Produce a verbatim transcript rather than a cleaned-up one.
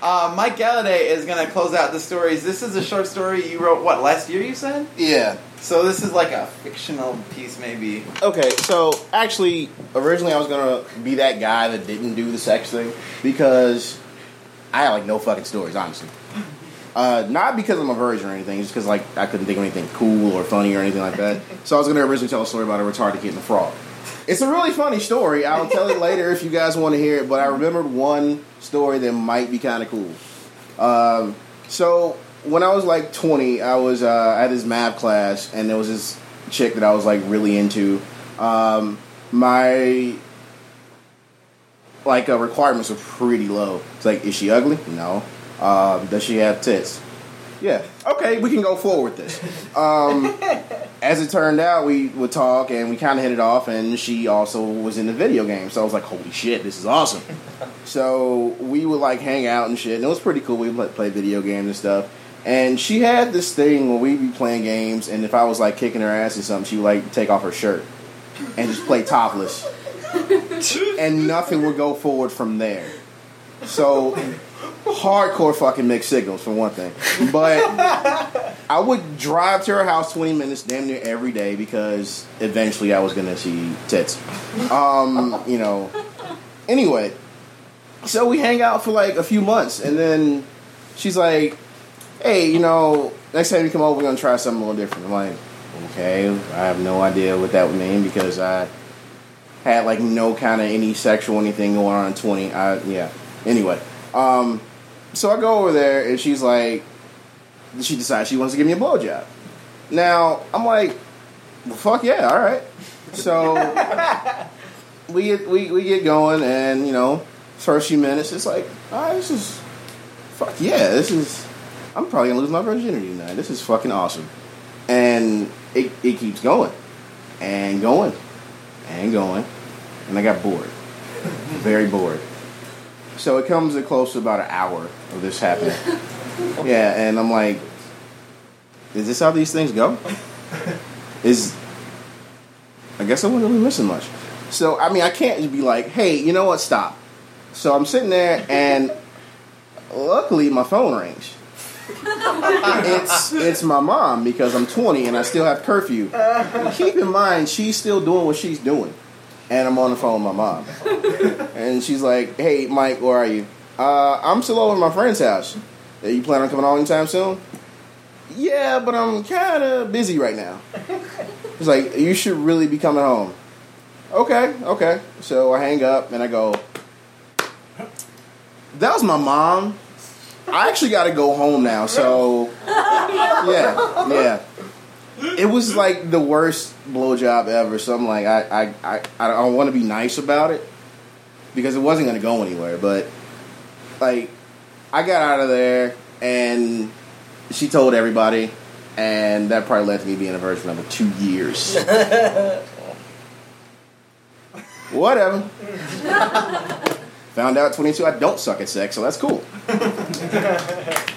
Uh, Mike Galladay is going to close out the stories. This is a short story you wrote, what, last year you said? Yeah. So this is like a fictional piece, maybe. Okay, so actually, originally I was going to be that guy that didn't do the sex thing because I had, like, no fucking stories, honestly. Uh, not because I'm a virgin or anything, just because, like, I couldn't think of anything cool or funny or anything like that. So I was going to originally tell a story about a retarded kid and a frog. It's a really funny story. I'll tell it later if you guys want to hear it, but I remembered one story that might be kind of cool. Um, so when I was like twenty, I was uh, at this math class, and there was this chick that I was like really into. Um, my like uh, requirements were pretty low. It's like, is she ugly? No. Um, does she have tits? Yeah. Okay, we can go forward with this. Um, as it turned out, we would talk, and we kind of hit it off, and she also was in the video game. So I was like, holy shit, this is awesome. So we would, like, hang out and shit, and it was pretty cool. We would play video games and stuff. And she had this thing where we'd be playing games, and if I was, like, kicking her ass or something, she would, like, take off her shirt and just play topless. And nothing would go forward from there. So... hardcore fucking mixed signals for one thing, but I would drive to her house twenty minutes damn near every day because eventually I was gonna see tits. Um, you know. Anyway, so we hang out for like a few months, and then she's like, "Hey, you know, next time you come over, we're gonna try something a little different." I'm like, "Okay." I have no idea what that would mean because I had like no kind of any sexual anything going on at twenty. I yeah. Anyway. Um, so I go over there, and she's like, she decides she wants to give me a blowjob. Now, I'm like, well, fuck yeah, all right. So we get, we, we get going, and, you know, first few minutes, it's like, all right, this is, fuck yeah, this is, I'm probably going to lose my virginity tonight. This is fucking awesome. And it, it keeps going, and going, and going, and I got bored. Very bored. So it comes close to about an hour of this happening. Yeah, and I'm like, is this how these things go? Is I guess I wasn't really missing much. So, I mean, I can't just be like, hey, you know what, stop. So I'm sitting there, and luckily my phone rings. It's it's my mom because I'm twenty and I still have curfew. Keep in mind, she's still doing what she's doing. And I'm on the phone with my mom. And she's like, hey, Mike, where are you? Uh, I'm still over at my friend's house. Are you planning on coming home anytime soon? Yeah, but I'm kind of busy right now. It's like, you should really be coming home. Okay, okay. So I hang up and I go, that was my mom. I actually got to go home now, so yeah, yeah. It was like the worst blowjob ever. So I'm like, I, I, I, I don't want to be nice about it because it wasn't going to go anywhere. But like, I got out of there and she told everybody, and that probably led to me being a virgin for another two years. Whatever. Found out at twenty-two I don't suck at sex, so that's cool.